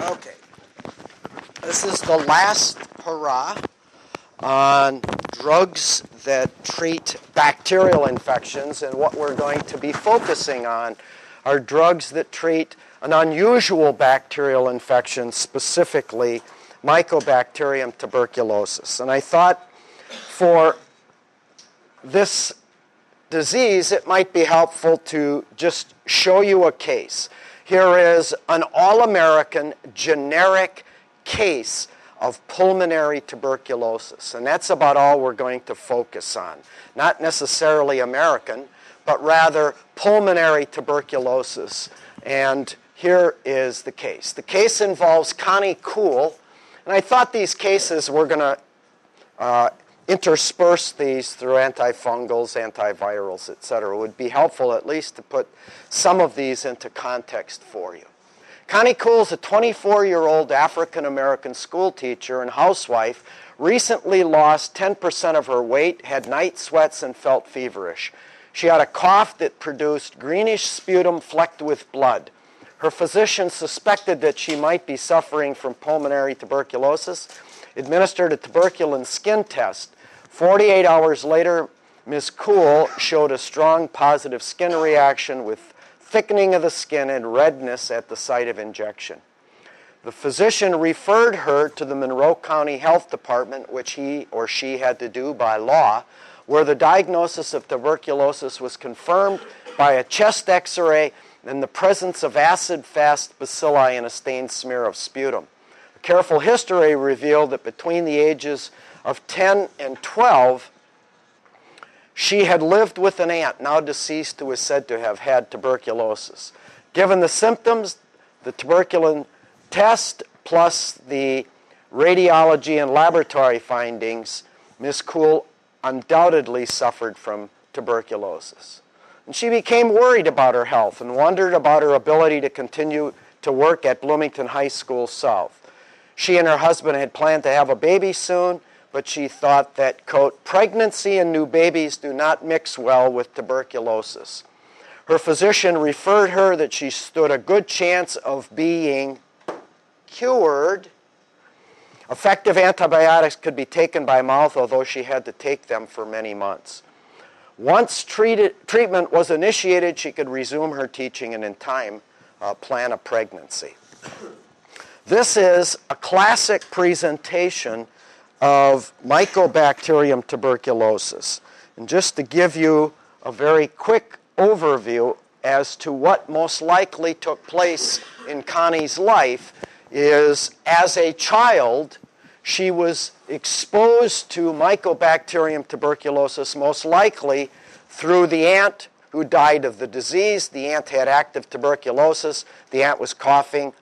Okay, this is the last hurrah on drugs that treat bacterial infections, and what we're going to be focusing on are drugs that treat an unusual bacterial infection, specifically Mycobacterium tuberculosis. And I thought for this disease, it might be helpful to just show you a case. Here is an all-American generic case of pulmonary tuberculosis, and that's about all we're going to focus on. Not necessarily American, but rather pulmonary tuberculosis. And here is the case. The case involves Connie Kuhl, and I thought these cases were going to intersperse these through antifungals, antivirals, etc. It would be helpful at least to put some of these into context for you. Connie Kuhl is a 24-year-old African-American school teacher and housewife, recently lost 10% of her weight, had night sweats, and felt feverish. She had a cough that produced greenish sputum flecked with blood. Her physician suspected that she might be suffering from pulmonary tuberculosis, administered a tuberculin skin test. 48 hours later, Ms. Kuhl showed a strong positive skin reaction with thickening of the skin and redness at the site of injection. The physician referred her to the Monroe County Health Department, which he or she had to do by law, where the diagnosis of tuberculosis was confirmed by a chest x-ray and the presence of acid-fast bacilli in a stained smear of sputum. A careful history revealed that between the ages of 10 and 12, she had lived with an aunt, now deceased, who was said to have had tuberculosis. Given the symptoms, the tuberculin test, plus the radiology and laboratory findings, Ms. Kuhl undoubtedly suffered from tuberculosis. And she became worried about her health and wondered about her ability to continue to work at Bloomington High School South. She and her husband had planned to have a baby soon, but she thought that, quote, pregnancy and new babies do not mix well with tuberculosis. Her physician referred her that she stood a good chance of being cured. Effective antibiotics could be taken by mouth, although she had to take them for many months. Once treatment was initiated, she could resume her teaching and in time plan a pregnancy. This is a classic presentation of Mycobacterium tuberculosis. And just to give you a very quick overview as to what most likely took place in Connie's life is, as a child, she was exposed to Mycobacterium tuberculosis, most likely through the aunt who died of the disease. The aunt had active tuberculosis. The aunt was coughing.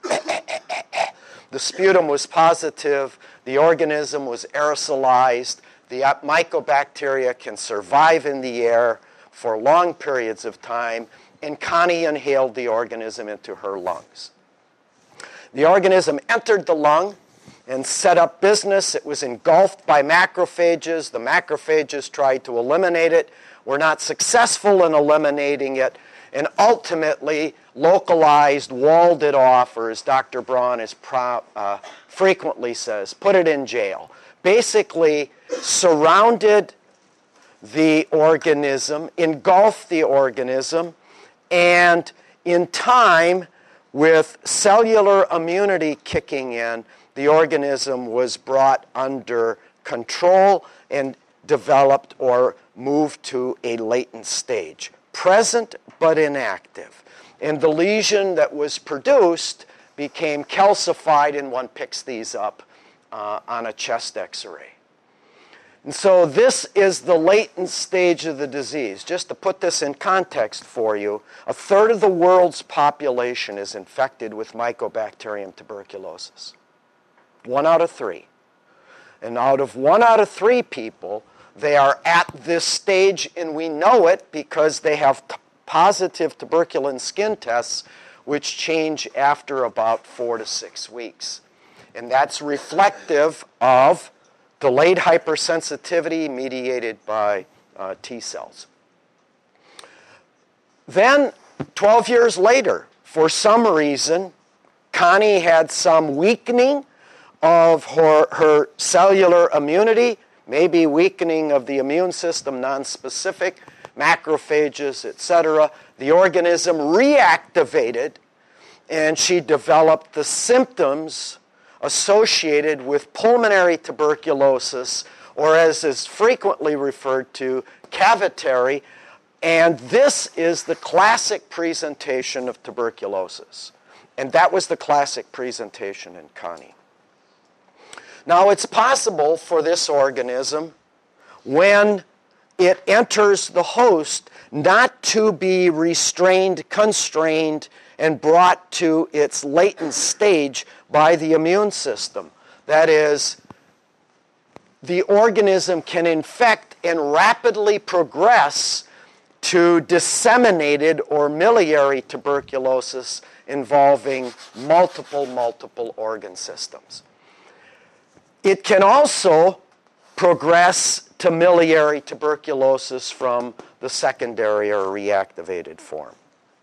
The sputum was positive. The organism was aerosolized. The mycobacteria can survive in the air for long periods of time, and Connie inhaled the organism into her lungs. The organism entered the lung and set up business. It was engulfed by macrophages. The macrophages tried to eliminate it, were not successful in eliminating it, and ultimately localized, walled it off, or as Dr. Braun frequently says, put it in jail. Basically surrounded the organism, engulfed the organism, and in time, with cellular immunity kicking in, the organism was brought under control and developed or moved to a latent stage. Present but inactive. And the lesion that was produced became calcified, and one picks these up on a chest x-ray. And so this is the latent stage of the disease. Just to put this in context for you, a third of the world's population is infected with Mycobacterium tuberculosis. 1 out of 3. And out of 1 out of 3 people, they are at this stage, and we know it because they have positive tuberculin skin tests which change after about 4 to 6 weeks. And that's reflective of delayed hypersensitivity mediated by T cells. Then, 12 years later, for some reason, Connie had some weakening of her cellular immunity, maybe weakening of the immune system, nonspecific, macrophages, etc. The organism reactivated, and she developed the symptoms associated with pulmonary tuberculosis, or as is frequently referred to, cavitary. And this is the classic presentation of tuberculosis. And that was the classic presentation in Connie. Now, it's possible for this organism, when it enters the host, not to be restrained, constrained, and brought to its latent stage by the immune system. That is, the organism can infect and rapidly progress to disseminated or miliary tuberculosis involving multiple organ systems. It can also progress to miliary tuberculosis from the secondary or reactivated form.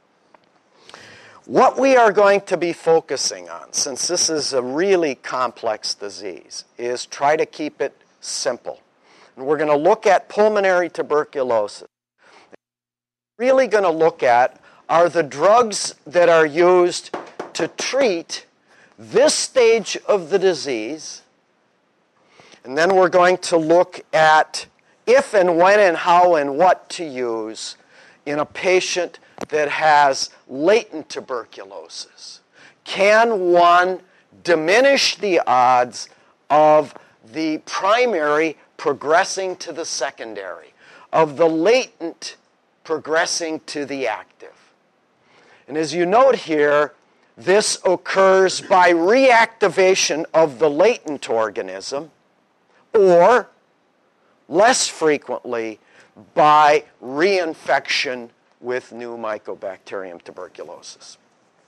What we are going to be focusing on, since this is a really complex disease, is try to keep it simple. And we're going to look at pulmonary tuberculosis. What we're really going to look at are the drugs that are used to treat this stage of the disease. And then we're going to look at if and when and how and what to use in a patient that has latent tuberculosis. Can one diminish the odds of the primary progressing to the secondary, of the latent progressing to the active? And as you note here, this occurs by reactivation of the latent organism, or less frequently by reinfection with new Mycobacterium tuberculosis.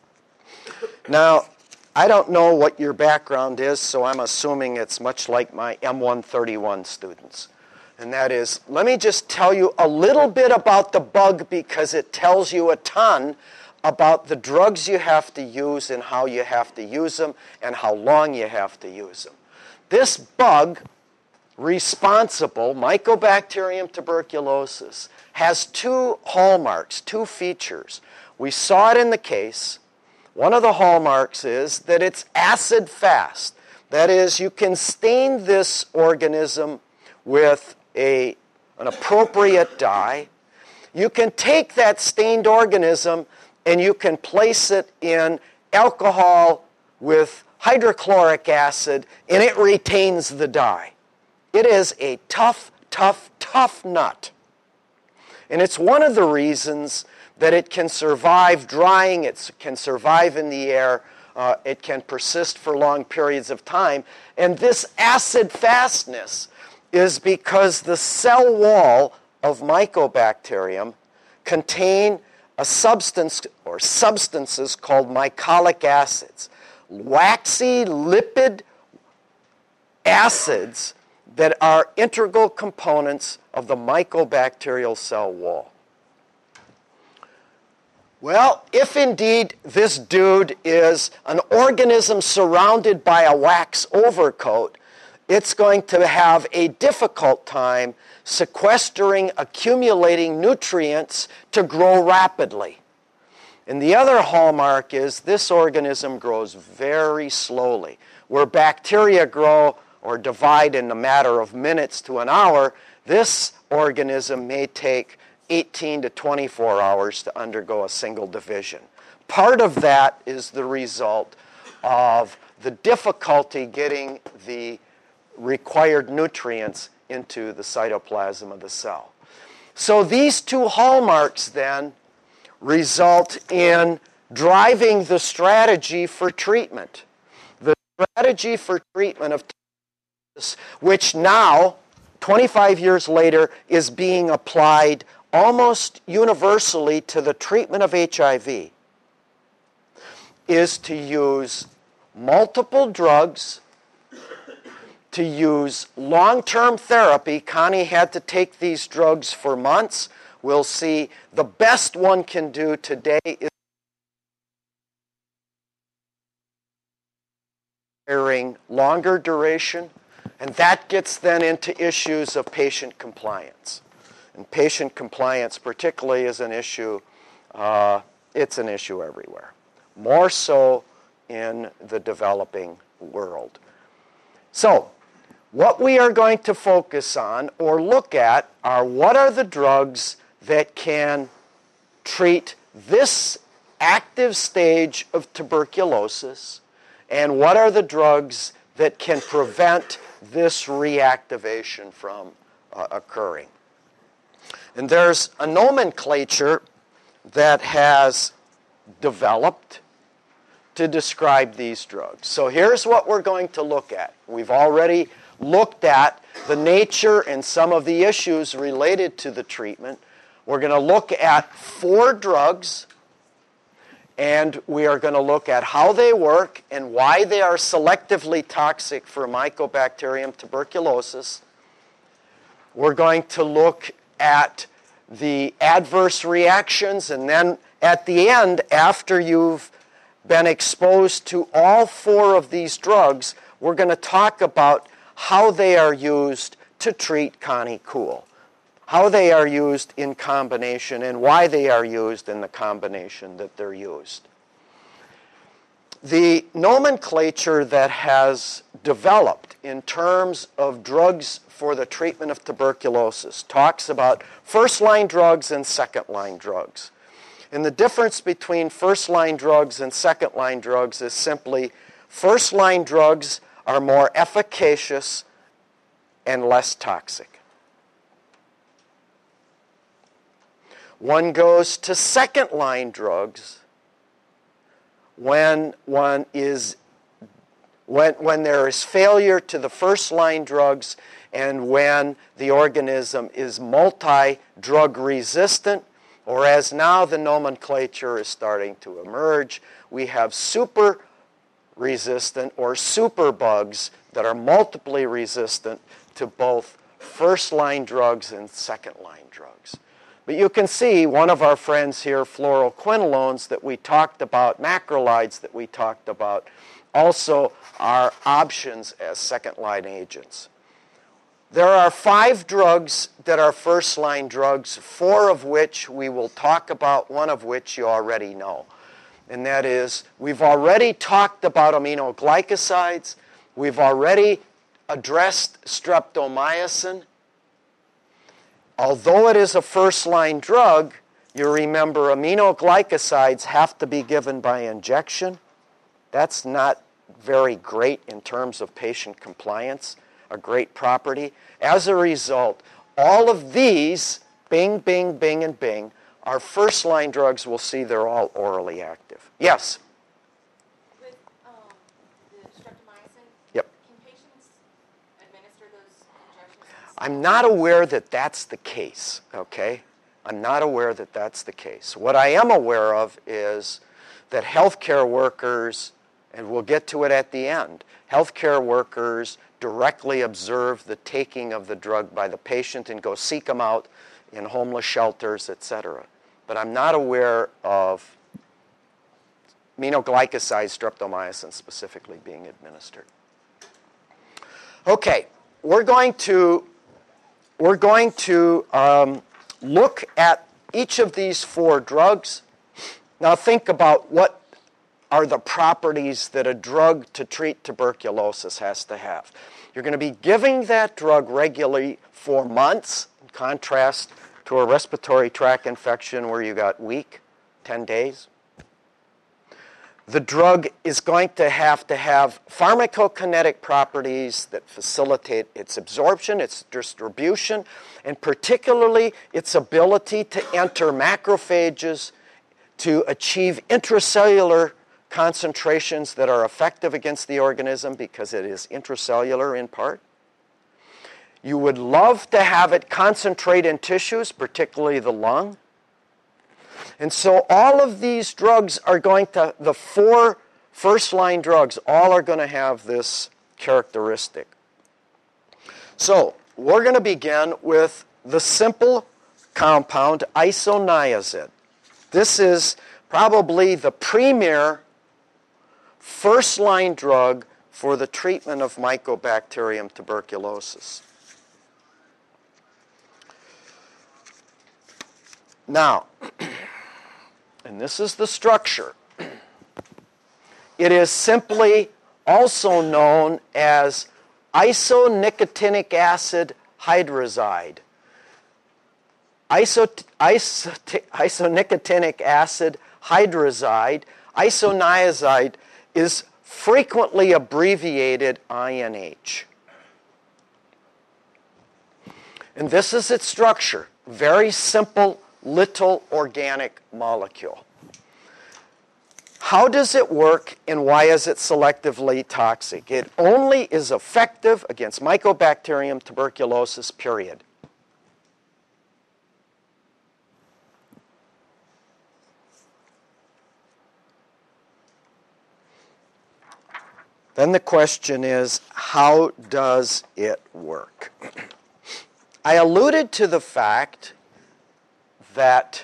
Now, I don't know what your background is, so I'm assuming it's much like my M131 students. And that is, let me just tell you a little bit about the bug, because it tells you a ton about the drugs you have to use and how you have to use them and how long you have to use them. This bug, responsible, Mycobacterium tuberculosis, has two hallmarks, two features. We saw it in the case. One of the hallmarks is that it's acid-fast. That is, you can stain this organism with an appropriate dye. You can take that stained organism and you can place it in alcohol with hydrochloric acid, and it retains the dye. It is a tough nut. And it's one of the reasons that it can survive drying, it can survive in the air, it can persist for long periods of time. And this acid fastness is because the cell wall of Mycobacterium contain a substance or substances called mycolic acids, waxy lipid acids that are integral components of the mycobacterial cell wall. Well, if indeed this dude is an organism surrounded by a wax overcoat, it's going to have a difficult time sequestering, accumulating nutrients to grow rapidly. And the other hallmark is this organism grows very slowly. Where bacteria grow or divide in a matter of minutes to an hour, this organism may take 18 to 24 hours to undergo a single division. Part of that is the result of the difficulty getting the required nutrients into the cytoplasm of the cell. So these two hallmarks then result in driving the strategy for treatment. The strategy for treatment of tuberculosis, which now, 25 years later, is being applied almost universally to the treatment of HIV, is to use multiple drugs, to use long-term therapy. Connie had to take these drugs for months. We'll see the best one can do today is requiring longer duration, and that gets then into issues of patient compliance. And patient compliance particularly is an issue, it's an issue everywhere, more so in the developing world. So, what we are going to focus on or look at are what are the drugs that can treat this active stage of tuberculosis, and what are the drugs that can prevent this reactivation from occurring. And there's a nomenclature that has developed to describe these drugs. So here's what we're going to look at. We've already looked at the nature and some of the issues related to the treatment. We're going to look at 4 drugs, and we are going to look at how they work and why they are selectively toxic for Mycobacterium tuberculosis. We're going to look at the adverse reactions, and then at the end, after you've been exposed to all 4 of these drugs, we're going to talk about how they are used to treat Connie-Cool, how they are used in combination, and why they are used in the combination that they're used. The nomenclature that has developed in terms of drugs for the treatment of tuberculosis talks about first-line drugs and second-line drugs. And the difference between first-line drugs and second-line drugs is simply first-line drugs are more efficacious and less toxic. One goes to second-line drugs when there is failure to the first-line drugs and when the organism is multi-drug resistant, or as now the nomenclature is starting to emerge, we have super resistant or superbugs that are multiply resistant to both first-line drugs and second-line drugs. But you can see one of our friends here, fluoroquinolones that we talked about, macrolides that we talked about, also are options as second-line agents. There are 5 drugs that are first-line drugs, 4 of which we will talk about, 1 of which you already know. And that is, we've already talked about aminoglycosides, we've already addressed streptomycin. Although it is a first-line drug, you remember aminoglycosides have to be given by injection. That's not very great in terms of patient compliance, a great property. As a result, all of these, Bing, Bing, Bing, and Bing, are first-line drugs. We'll see they're all orally active. Yes? With the streptomycin, Yep. can patients administer those injections? I'm not aware that that's the case, okay? I'm not aware that that's the case. What I am aware of is that healthcare workers, and we'll get to it at the end, healthcare workers directly observe the taking of the drug by the patient and go seek them out in homeless shelters, etc. But I'm not aware of aminoglycoside streptomycin specifically being administered. Okay, we're going to look at each of these 4 drugs. Now think about what are the properties that a drug to treat tuberculosis has to have. You're going to be giving that drug regularly for months, in contrast to a respiratory tract infection where you got week, 10 days. The drug is going to have pharmacokinetic properties that facilitate its absorption, its distribution, and particularly its ability to enter macrophages to achieve intracellular concentrations that are effective against the organism because it is intracellular in part. You would love to have it concentrate in tissues, particularly the lung. And so all of these drugs are going to, the 4 first-line drugs, all are going to have this characteristic. So we're going to begin with the simple compound isoniazid. This is probably the premier first-line drug for the treatment of Mycobacterium tuberculosis. Now, and this is the structure. It is simply also known as isonicotinic acid hydrazide. Isonicotinic acid hydrazide, isoniazide, is frequently abbreviated INH. And this is its structure. Very simple, little organic molecule. How does it work and why is it selectively toxic? It only is effective against Mycobacterium tuberculosis, period. Then the question is, how does it work? I alluded to the fact that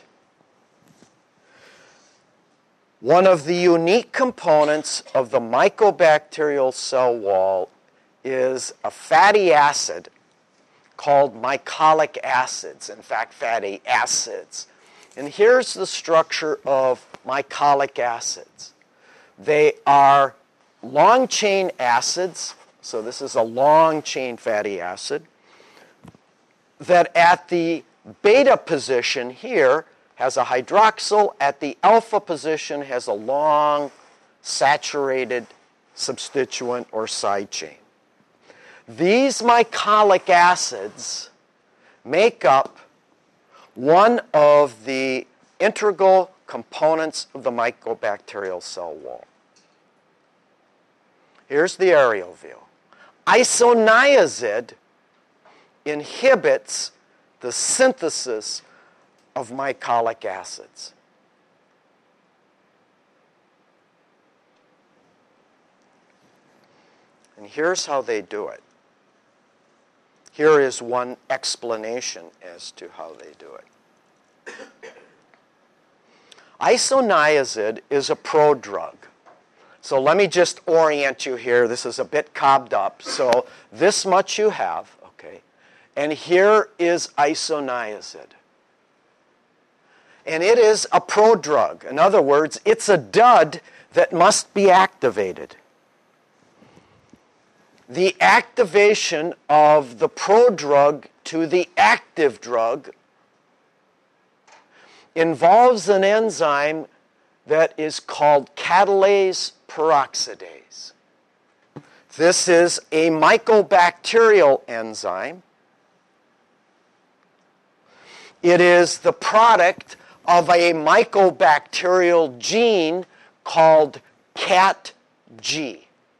one of the unique components of the mycobacterial cell wall is a fatty acid called mycolic acids, in fact, fatty acids. And here's the structure of mycolic acids. They are long-chain acids, so this is a long-chain fatty acid, that at the beta position here has a hydroxyl, at the alpha position has a long saturated substituent or side chain. These mycolic acids make up one of the integral components of the mycobacterial cell wall. Here's the aerial view. Isoniazid inhibits the synthesis of mycolic acids. And here's how they do it. Here is one explanation as to how they do it. Isoniazid is a prodrug. So let me just orient you here. This is a bit cobbed up. So this much you have, okay? And here is isoniazid. And it is a prodrug. In other words, it's a dud that must be activated. The activation of the prodrug to the active drug involves an enzyme that is called catalase peroxidase. This is a mycobacterial enzyme. It is the product of a mycobacterial gene called CatG.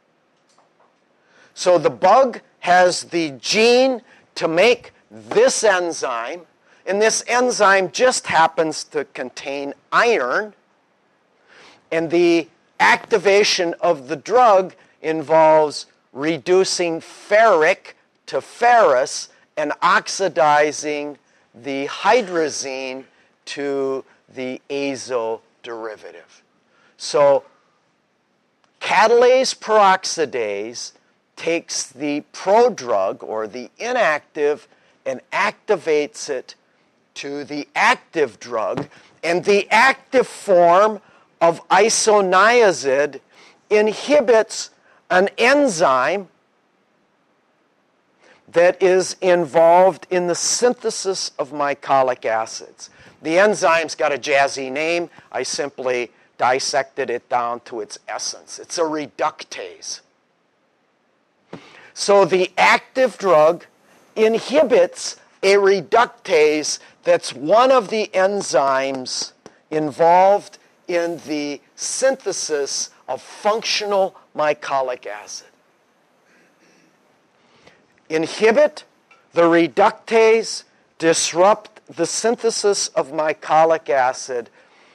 So the bug has the gene to make this enzyme, and this enzyme just happens to contain iron, and the activation of the drug involves reducing ferric to ferrous and oxidizing the hydrazine to the azo derivative. So catalase peroxidase takes the prodrug, or the inactive, and activates it to the active drug, and the active form of isoniazid inhibits an enzyme that is involved in the synthesis of mycolic acids. The enzyme's got a jazzy name. I simply dissected it down to its essence. It's a reductase. So the active drug inhibits a reductase that's one of the enzymes involved in the synthesis of functional mycolic acid. Inhibit the reductase, disrupt the synthesis of mycolic acid,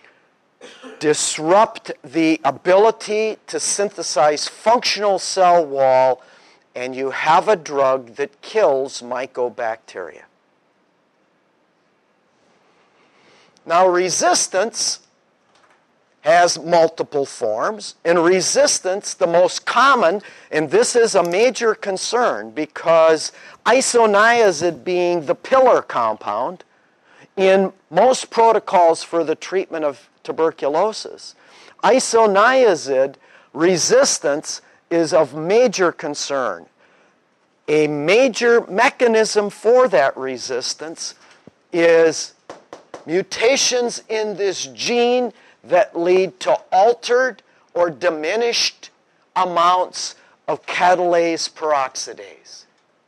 disrupt the ability to synthesize functional cell wall, and you have a drug that kills mycobacteria. Now, resistance has multiple forms, and resistance, the most common, and this is a major concern because isoniazid being the pillar compound in most protocols for the treatment of tuberculosis, isoniazid resistance is of major concern. A major mechanism for that resistance is mutations in this gene that lead to altered or diminished amounts of catalase peroxidase.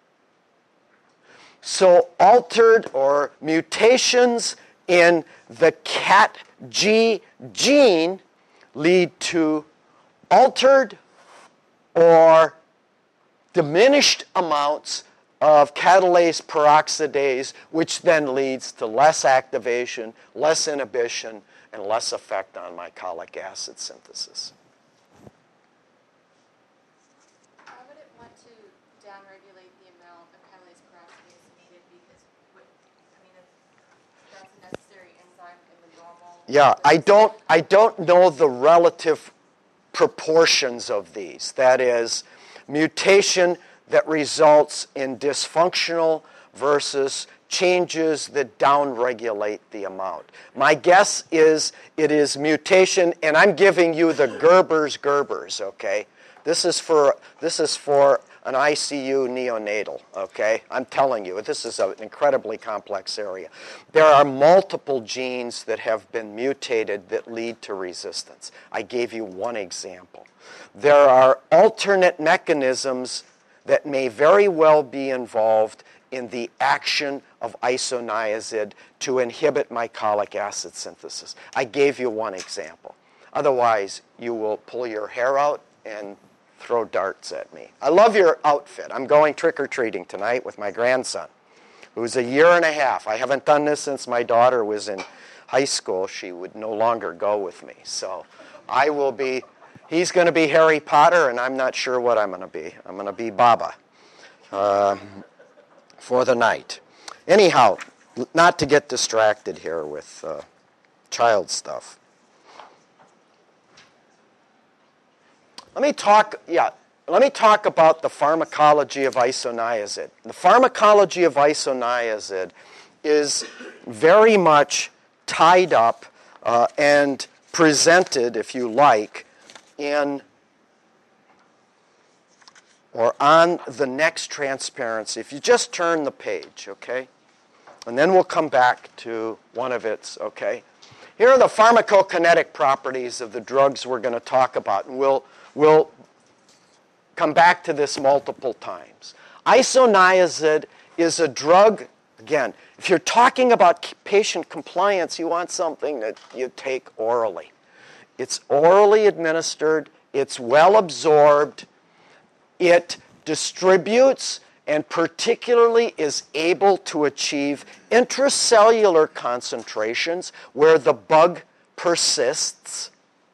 So altered or mutations in the CatG gene lead to altered or diminished amounts of catalase peroxidase, which then leads to less activation, less inhibition, and less effect on mycolic acid synthesis. Why would it want to downregulate the amount of catalase peroxidase needed? Because, if that's a necessary enzyme in the normal... Yeah, I don't know the relative proportions of these. That is, mutation that results in dysfunctional versus changes that downregulate the amount. My guess is it is mutation, and I'm giving you the Gerber's, okay? This is for an ICU neonatal, okay? I'm telling you, this is an incredibly complex area. There are multiple genes that have been mutated that lead to resistance. I gave you one example. There are alternate mechanisms that may very well be involved in the action of isoniazid to inhibit mycolic acid synthesis. I gave you one example. Otherwise, you will pull your hair out and throw darts at me. I love your outfit. I'm going trick-or-treating tonight with my grandson, who's a year and a half. I haven't done this since my daughter was in high school. She would no longer go with me. So I will be, he's going to be Harry Potter, and I'm not sure what I'm going to be. I'm going to be Baba for the night. Anyhow, not to get distracted here with child stuff. Let me talk about the pharmacology of isoniazid. The pharmacology of isoniazid is very much tied up and presented, if you like, in or on the next transparency. If you just turn the page, okay? And then we'll come back to one of its, okay? Here are the pharmacokinetic properties of the drugs we're going to talk about, and we'll come back to this multiple times. Isoniazid is a drug, again, if you're talking about patient compliance, you want something that you take orally. It's orally administered, it's well absorbed, it distributes and particularly is able to achieve intracellular concentrations where the bug persists.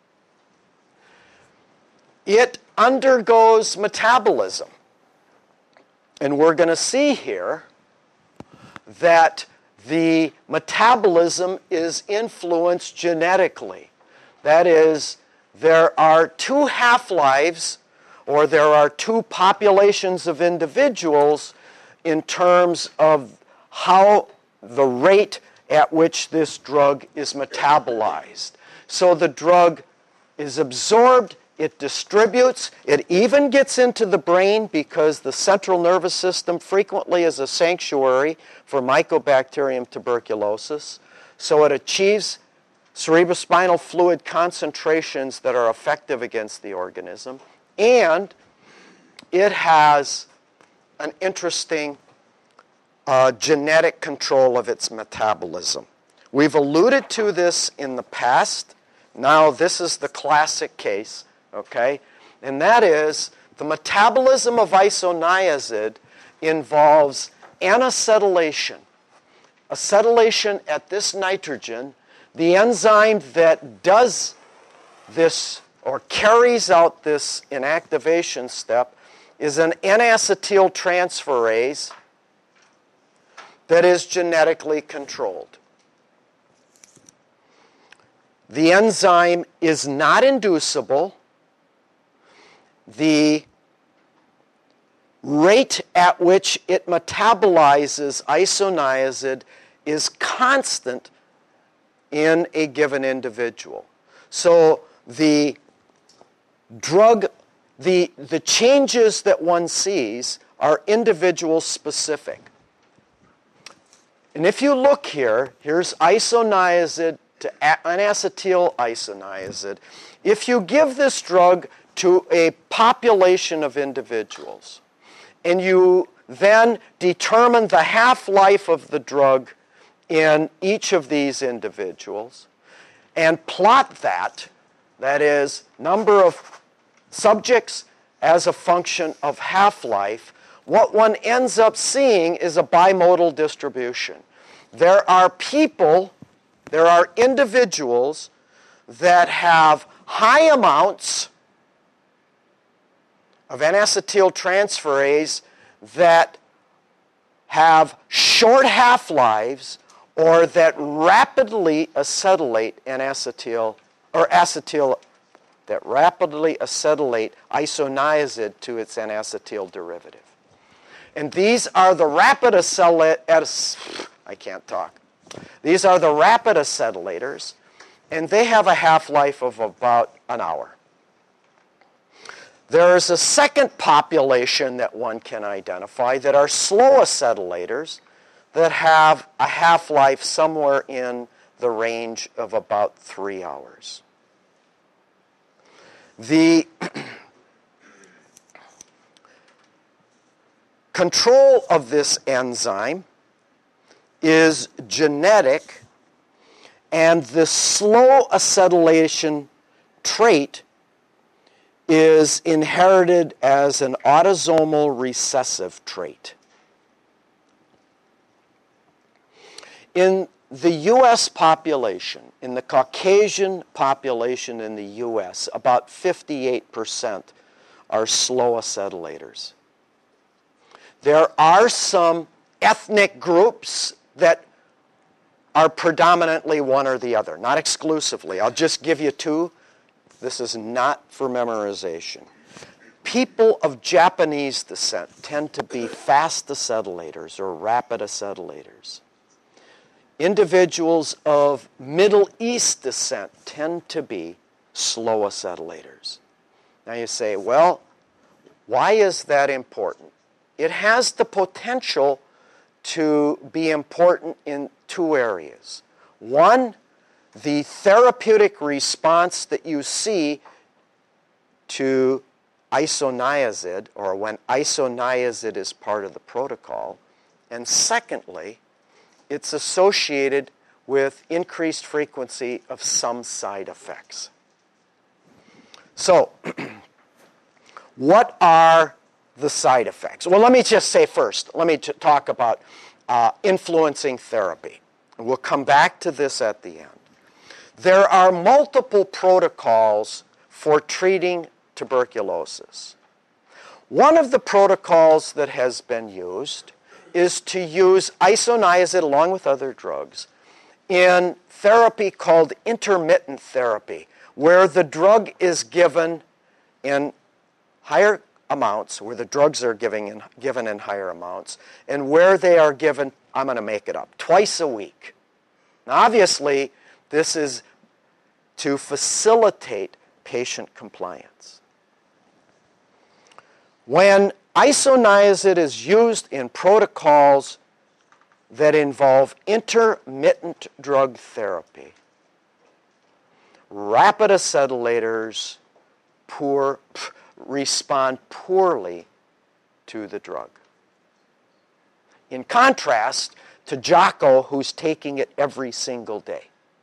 It undergoes metabolism. And we're going to see here that the metabolism is influenced genetically. That is, there are two half-lives, or there are two populations of individuals in terms of how the rate at which this drug is metabolized. So the drug is absorbed, it distributes, it even gets into the brain because the central nervous system frequently is a sanctuary for Mycobacterium tuberculosis. So it achieves cerebrospinal fluid concentrations that are effective against the organism. And it has an interesting genetic control of its metabolism. We've alluded to this in the past. Now this is the classic case, okay? And that is the metabolism of isoniazid involves N-acetylation. Acetylation at this nitrogen, the enzyme that does this or carries out this inactivation step is an N-acetyltransferase that is genetically controlled. The enzyme is not inducible. The rate at which it metabolizes isoniazid is constant in a given individual. So the drug, the changes that one sees are individual specific. And if you look here, here's isoniazid to N-acetyl isoniazid. If you give this drug to a population of individuals, and you then determine the half-life of the drug in each of these individuals, and plot that is, number of subjects as a function of half-life, what one ends up seeing is a bimodal distribution. There are individuals that have high amounts of N-acetyltransferase that have short half-lives or that rapidly acetylate N-acetyl or acetyl that rapidly acetylate isoniazid to its N-acetyl derivative. And these are the rapid These are the rapid acetylators, and they have a half-life of about an hour. There is a second population that one can identify that are slow acetylators that have a half-life somewhere in the range of about 3 hours. The control of this enzyme is genetic, and the slow acetylation trait is inherited as an autosomal recessive trait. In the U.S. population, in the Caucasian population in the U.S., about 58% are slow acetylators. There are some ethnic groups that are predominantly one or the other, not exclusively. I'll just give you two. This is not for memorization. People of Japanese descent tend to be fast acetylators or rapid acetylators. Individuals of Middle East descent tend to be slow acetylators. Now you say, well, why is that important? It has the potential to be important in two areas. One, the therapeutic response that you see to isoniazid, or when isoniazid is part of the protocol. And secondly, it's associated with increased frequency of some side effects. So, what are the side effects? Well, let me just say first, let me talk about influencing therapy. And we'll come back to this at the end. There are multiple protocols for treating tuberculosis. One of the protocols that has been used is to use isoniazid along with other drugs in therapy called intermittent therapy, where the drug is given in higher amounts, where the drugs are given in higher amounts, and where they are given, I'm going to make it up, twice a week. Now, obviously, this is to facilitate patient compliance. When isoniazid is used in protocols that involve intermittent drug therapy, rapid acetylators respond poorly to the drug. In contrast to Jocko, who's taking it every single day.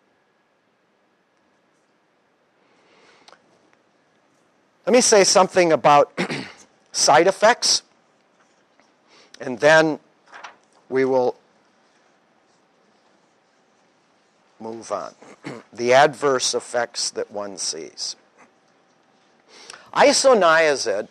Let me say something about side effects, and then we will move on. The adverse effects that one sees. Isoniazid,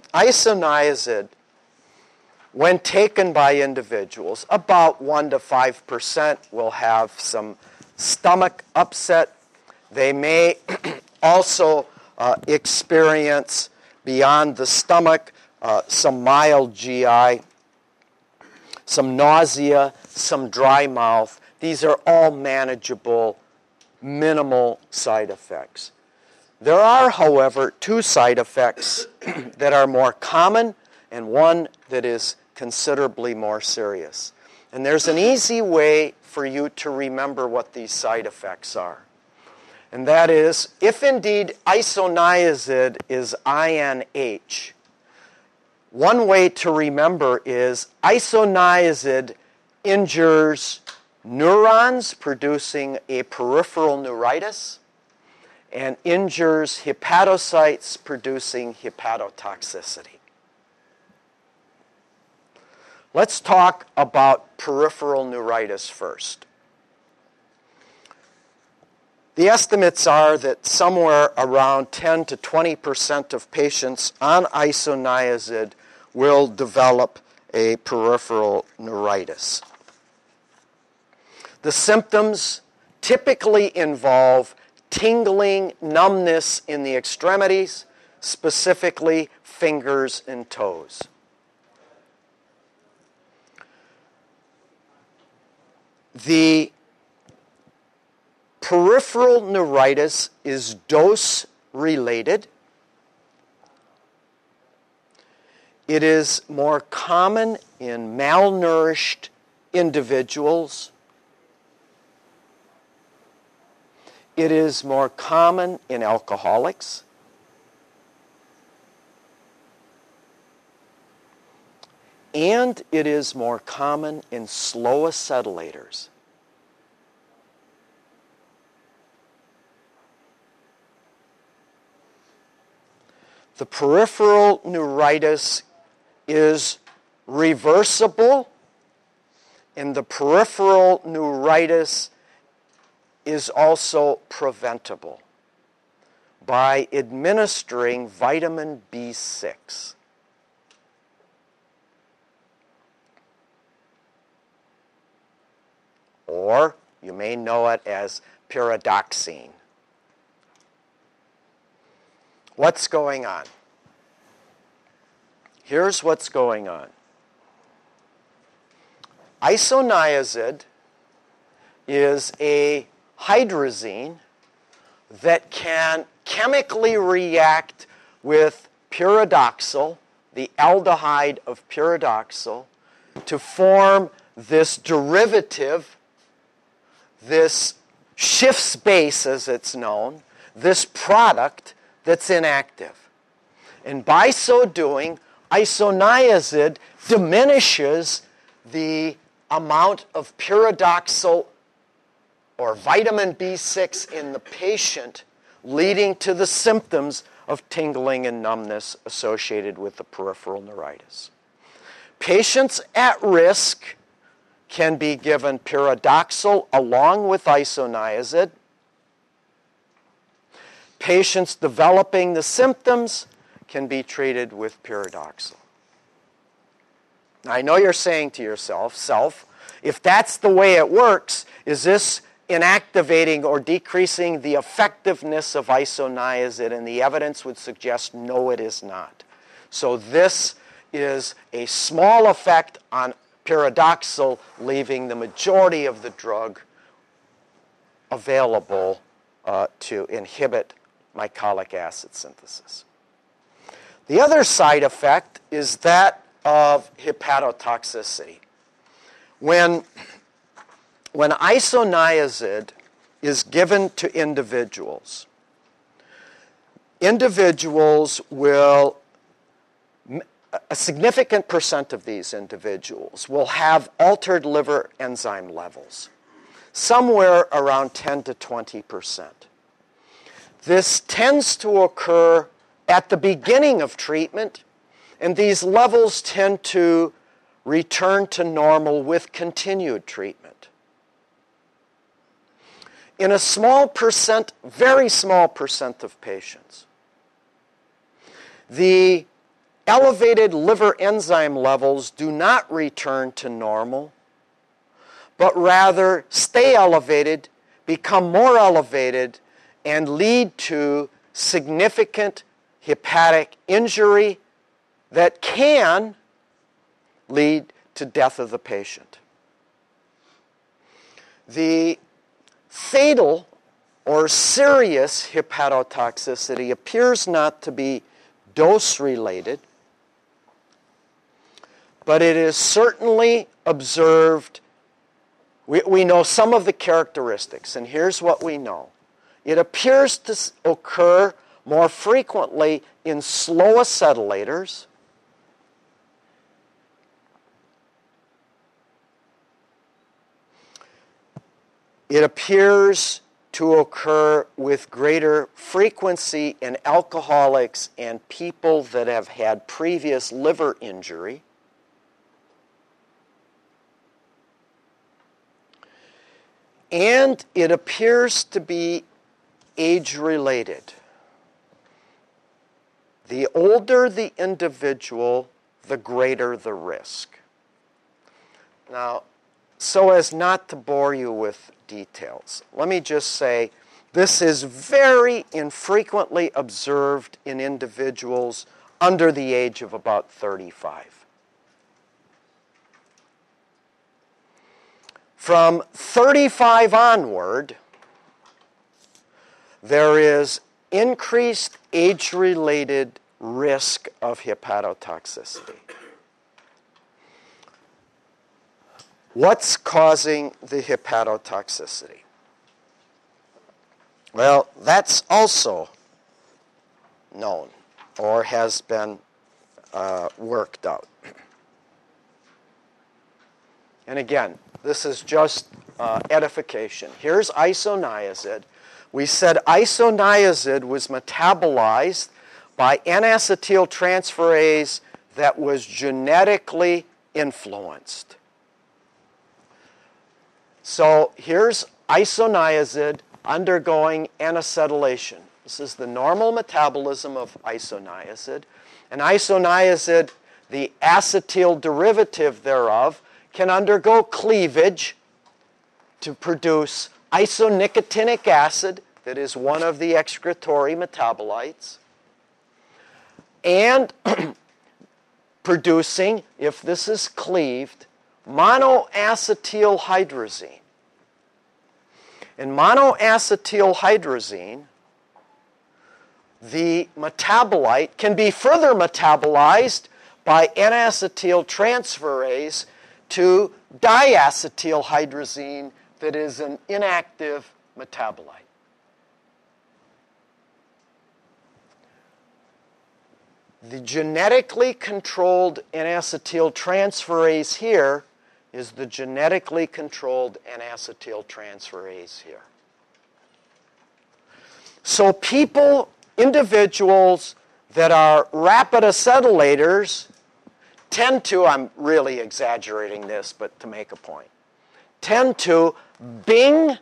when taken by individuals, about 1 to 5% will have some stomach upset, They may also experience, beyond the stomach, some mild GI, some nausea, some dry mouth. These are all manageable, minimal side effects. There are, however, two side effects that are more common and one that is considerably more serious. And there's an easy way for you to remember what these side effects are. And that is, if indeed isoniazid is INH, one way to remember is isoniazid injures neurons producing a peripheral neuritis and injures hepatocytes producing hepatotoxicity. Let's talk about peripheral neuritis first. The estimates are that somewhere around 10 to 20% of patients on isoniazid will develop a peripheral neuritis. The symptoms typically involve tingling, numbness in the extremities, specifically fingers and toes. The peripheral neuritis is dose-related. It is more common in malnourished individuals. It is more common in alcoholics. And it is more common in slow acetylators. The peripheral neuritis is reversible, and the peripheral neuritis is also preventable by administering vitamin B6. Or you may know it as pyridoxine. What's going on? Here's what's going on. Isoniazid is a hydrazine that can chemically react with pyridoxal, the aldehyde of pyridoxal, to form this derivative, this Schiff's base as it's known, this product that's inactive. And by so doing, isoniazid diminishes the amount of pyridoxal or vitamin B6 in the patient, leading to the symptoms of tingling and numbness associated with the peripheral neuritis. Patients at risk can be given pyridoxal along with isoniazid. Patients developing the symptoms can be treated with pyridoxal. Now, I know you're saying to yourself, if that's the way it works, is this inactivating or decreasing the effectiveness of isoniazid? And the evidence would suggest no, it is not. So this is a small effect on pyridoxal, leaving the majority of the drug available to inhibit mycolic acid synthesis. The other side effect is that of hepatotoxicity. When isoniazid is given to individuals will, a significant percent of these individuals will have altered liver enzyme levels, somewhere around 10 to 20%. This tends to occur at the beginning of treatment, and these levels tend to return to normal with continued treatment. In a small percent, very small percent of patients, the elevated liver enzyme levels do not return to normal, but rather stay elevated, become more elevated, and lead to significant hepatic injury that can lead to death of the patient. The fatal or serious hepatotoxicity appears not to be dose-related, but it is certainly observed. We know some of the characteristics, and here's what we know. It appears to occur more frequently in slow acetylators, it appears to occur with greater frequency in alcoholics and people that have had previous liver injury. And it appears to be age-related. The older the individual, the greater the risk. Now, so as not to bore you with details, let me just say this is very infrequently observed in individuals under the age of about 35. From 35 onward, there is increased age-related risk of hepatotoxicity. What's causing the hepatotoxicity? Well, that's also known or has been worked out. And again, this is just edification. Here's isoniazid. We said isoniazid was metabolized by N-acetyltransferase that was genetically influenced. So here's isoniazid undergoing N-acetylation. This is the normal metabolism of isoniazid. And isoniazid, the acetyl derivative thereof, can undergo cleavage to produce isonicotinic acid, that is one of the excretory metabolites, and producing, if this is cleaved, monoacetylhydrazine. In monoacetylhydrazine, the metabolite can be further metabolized by N-acetyltransferase to diacetylhydrazine that is an inactive metabolite. The genetically controlled N-acetyltransferase here is the genetically controlled N-acetyltransferase here. So individuals that are rapid acetylators tend to, I'm really exaggerating this, but to make a point, tend to bing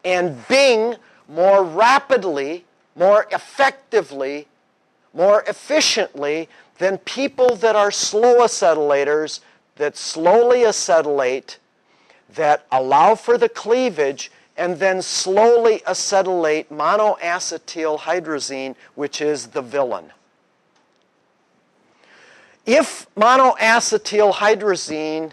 more rapidly, more effectively, more efficiently than people that are slow acetylators, that slowly acetylate, that allow for the cleavage, and then slowly acetylate monoacetylhydrazine, which is the villain. If monoacetylhydrazine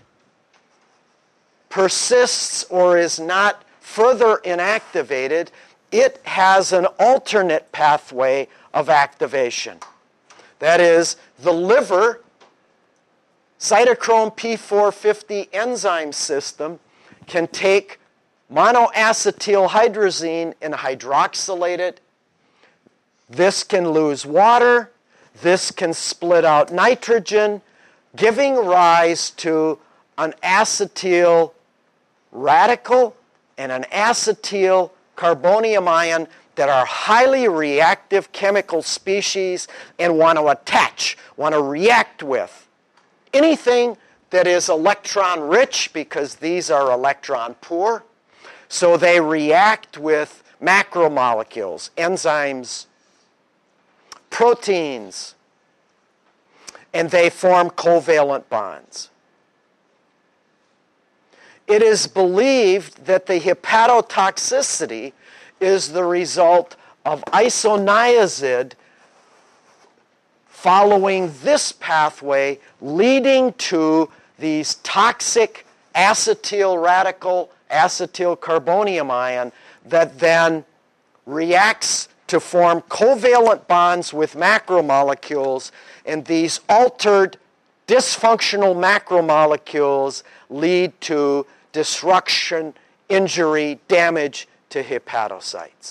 persists or is not further inactivated, it has an alternate pathway of activation. That is, the liver cytochrome P450 enzyme system can take monoacetylhydrazine and hydroxylate it. This can lose water. This can split out nitrogen, giving rise to an acetyl radical and an acetyl carbonium ion that are highly reactive chemical species and want to attach, want to react with anything that is electron rich, because these are electron poor. So they react with macromolecules, enzymes, proteins, and they form covalent bonds. It is believed that the hepatotoxicity is the result of isoniazid following this pathway, leading to these toxic acetyl radical, acetyl carbonium ion that then reacts to form covalent bonds with macromolecules, and these altered dysfunctional macromolecules lead to destruction, injury, damage to hepatocytes.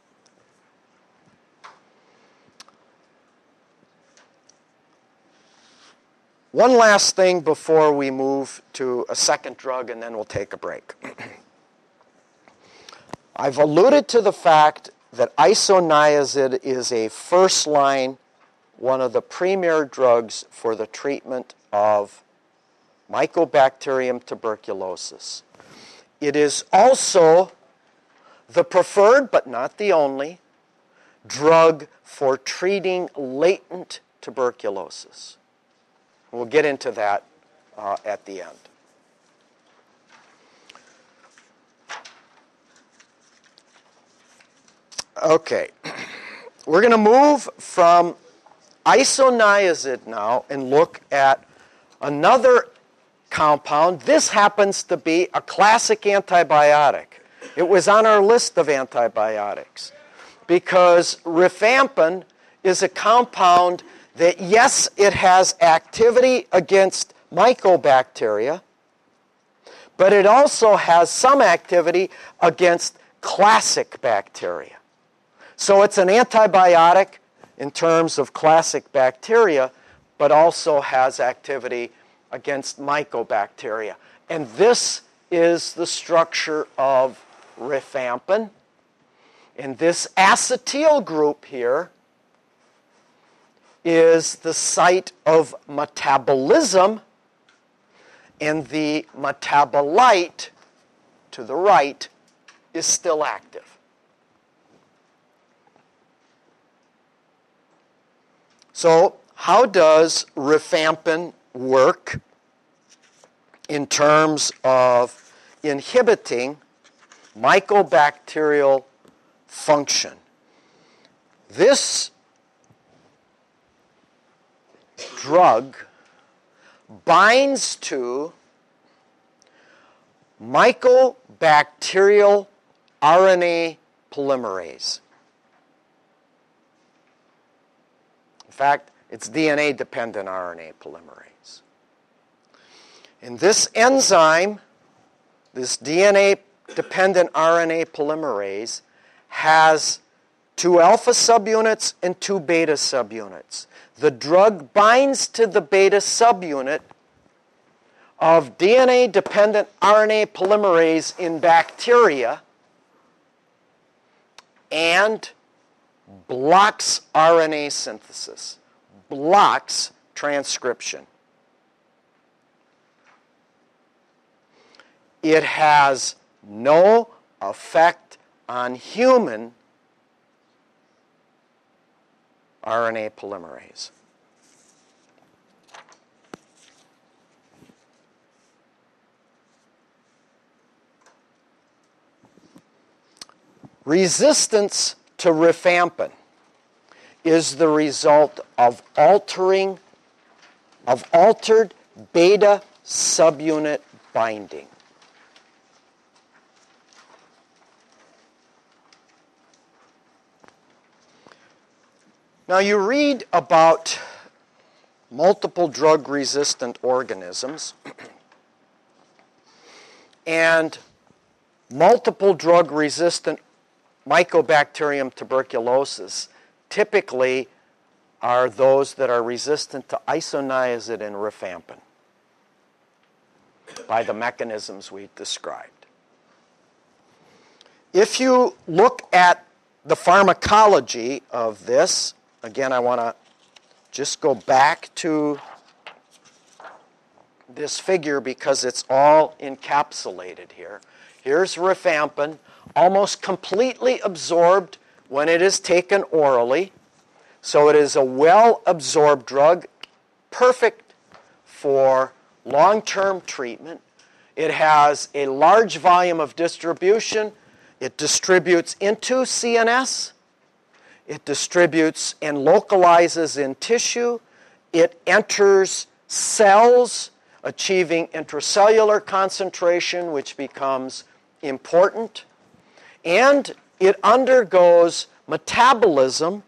One last thing before we move to a second drug, and then we'll take a break. I've alluded to the fact that isoniazid is a first-line, one of the premier drugs for the treatment of Mycobacterium tuberculosis. It is also the preferred, but not the only, drug for treating latent tuberculosis. We'll get into that at the end. Okay, we're going to move from isoniazid now and look at another compound. This happens to be a classic antibiotic. It was on our list of antibiotics because rifampin is a compound that, yes, it has activity against mycobacteria, but it also has some activity against classic bacteria. So it's an antibiotic in terms of classic bacteria, but also has activity against mycobacteria. And this is the structure of rifampin. And this acetyl group here is the site of metabolism, and the metabolite to the right is still active. So, how does rifampin work in terms of inhibiting mycobacterial function? This drug binds to mycobacterial RNA polymerase. In fact, it's DNA-dependent RNA polymerase. And this enzyme, this DNA-dependent RNA polymerase, has 2 alpha subunits and 2 beta subunits. The drug binds to the beta subunit of DNA-dependent RNA polymerase in bacteria and blocks RNA synthesis, blocks transcription. It has no effect on human RNA polymerase. Resistance to rifampin is the result of altered beta subunit binding. Now you read about multiple drug-resistant organisms and multiple drug-resistant Mycobacterium tuberculosis typically are those that are resistant to isoniazid and rifampin by the mechanisms we described. If you look at the pharmacology of this, again, I want to just go back to this figure because it's all encapsulated here. Here's rifampin, almost completely absorbed when it is taken orally. So it is a well-absorbed drug, perfect for long-term treatment. It has a large volume of distribution. It distributes into CNS, It distributes and localizes in tissue. It enters cells, achieving intracellular concentration, which becomes important. And it undergoes metabolism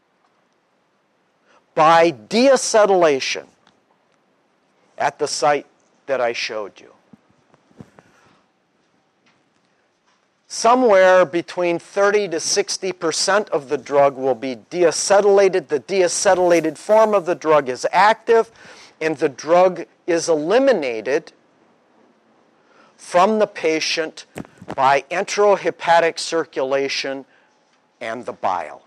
by deacetylation at the site that I showed you. Somewhere between 30 to 60% of the drug will be deacetylated. The deacetylated form of the drug is active, and the drug is eliminated from the patient by enterohepatic circulation and the bile.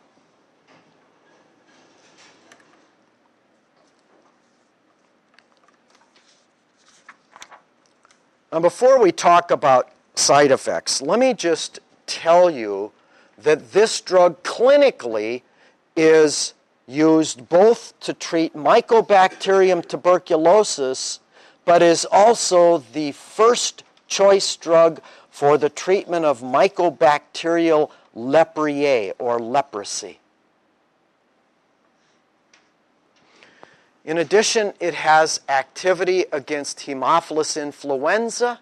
Now, before we talk about side effects, let me just tell you that this drug clinically is used both to treat Mycobacterium tuberculosis, but is also the first choice drug for the treatment of Mycobacterial leprae, or leprosy. In addition, it has activity against Haemophilus influenza.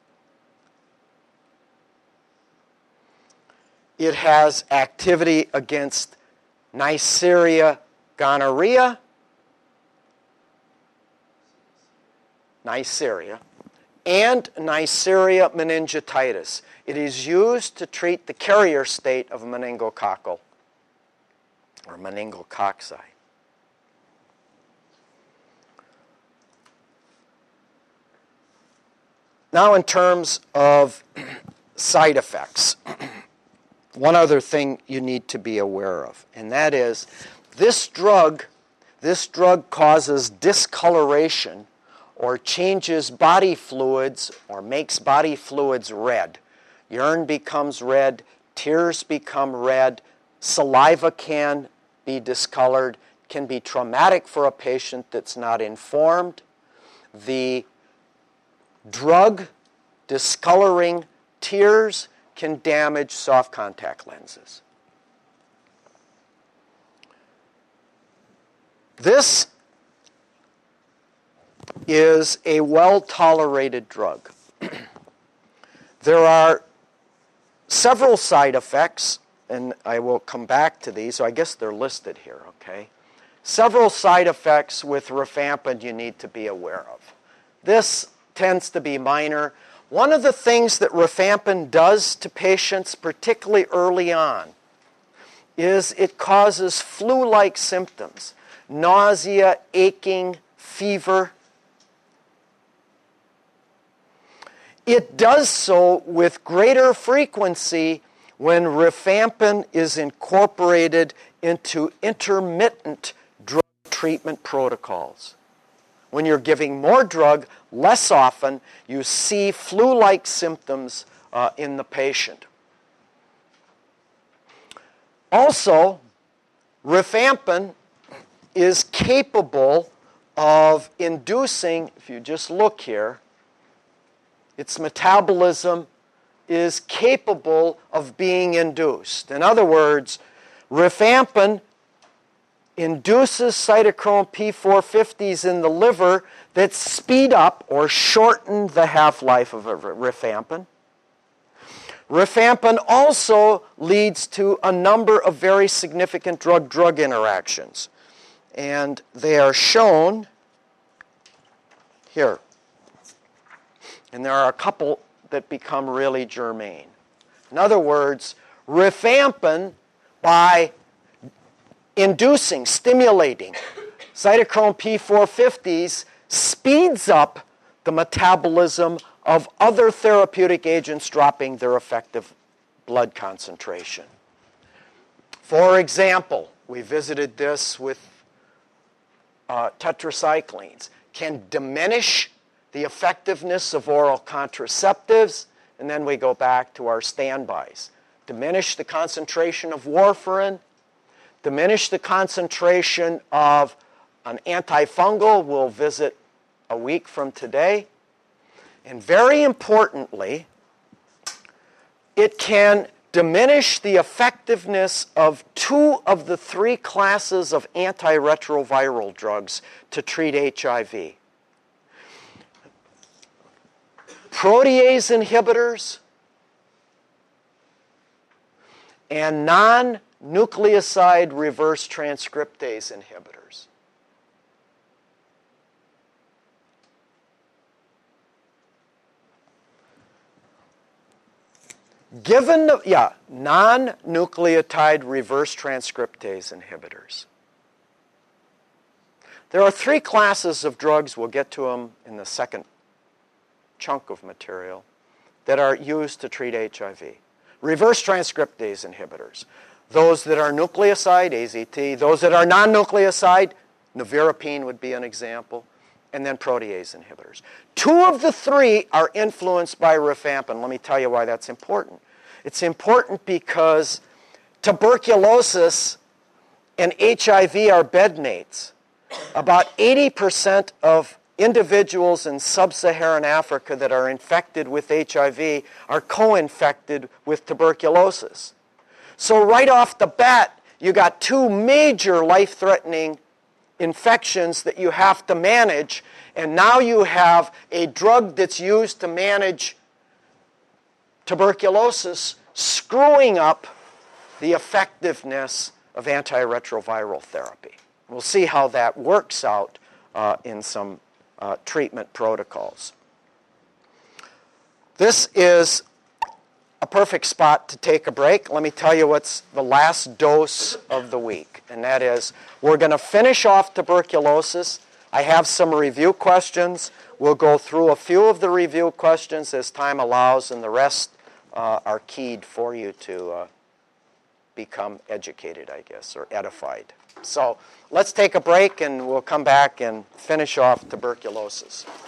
It has activity against Neisseria gonorrhea, Neisseria, and Neisseria meningititis. It is used to treat the carrier state of meningococcal or meningococci. Now, in terms of side effects, one other thing you need to be aware of, and that is this drug causes discoloration or changes body fluids or makes body fluids red. Urine becomes red, tears become red, saliva can be discolored, can be traumatic for a patient that's not informed. The drug discoloring tears can damage soft contact lenses. This is a well-tolerated drug. There are several side effects, and I will come back to these, so I guess they're listed here, okay? Several side effects with rifampin you need to be aware of. This tends to be minor. One of the things that rifampin does to patients, particularly early on, is it causes flu-like symptoms, nausea, aching, fever. It does so with greater frequency when rifampin is incorporated into intermittent drug treatment protocols. When you're giving more drug less often, you see flu-like symptoms in the patient. Also, rifampin is capable of inducing, if you just look here, its metabolism is capable of being induced. In other words, rifampin induces cytochrome P450s in the liver that speed up or shorten the half-life of rifampin. Rifampin also leads to a number of very significant drug-drug interactions, and they are shown here. And there are a couple that become really germane. In other words, rifampin, by inducing, stimulating cytochrome P450s, speeds up the metabolism of other therapeutic agents, dropping their effective blood concentration. For example, we visited this with tetracyclines, can diminish the effectiveness of oral contraceptives, and then we go back to our standbys. Diminish the concentration of warfarin, diminish the concentration of an antifungal we'll visit a week from today. And very importantly, it can diminish the effectiveness of 2 of the 3 classes of antiretroviral drugs to treat HIV. Protease inhibitors and non-nucleoside reverse transcriptase inhibitors. Given the, non-nucleotide reverse transcriptase inhibitors. There are 3 classes of drugs, we'll get to them in the second chunk of material, that are used to treat HIV. Reverse transcriptase inhibitors. Those that are nucleoside, AZT. Those that are non-nucleoside, nevirapine would be an example. And then protease inhibitors. 2 of the 3 are influenced by rifampin. Let me tell you why that's important. It's important because tuberculosis and HIV are bedmates. About 80% of individuals in sub-Saharan Africa that are infected with HIV are co-infected with tuberculosis. So right off the bat, you got 2 major life-threatening infections that you have to manage, and now you have a drug that's used to manage tuberculosis screwing up the effectiveness of antiretroviral therapy. We'll see how that works out in some treatment protocols. This is a perfect spot to take a break. Let me tell you what's the last dose of the week, and that is we're going to finish off tuberculosis. I have some review questions. We'll go through a few of the review questions as time allows, and the rest are keyed for you to become educated, I guess, or edified. So let's take a break, and we'll come back and finish off tuberculosis.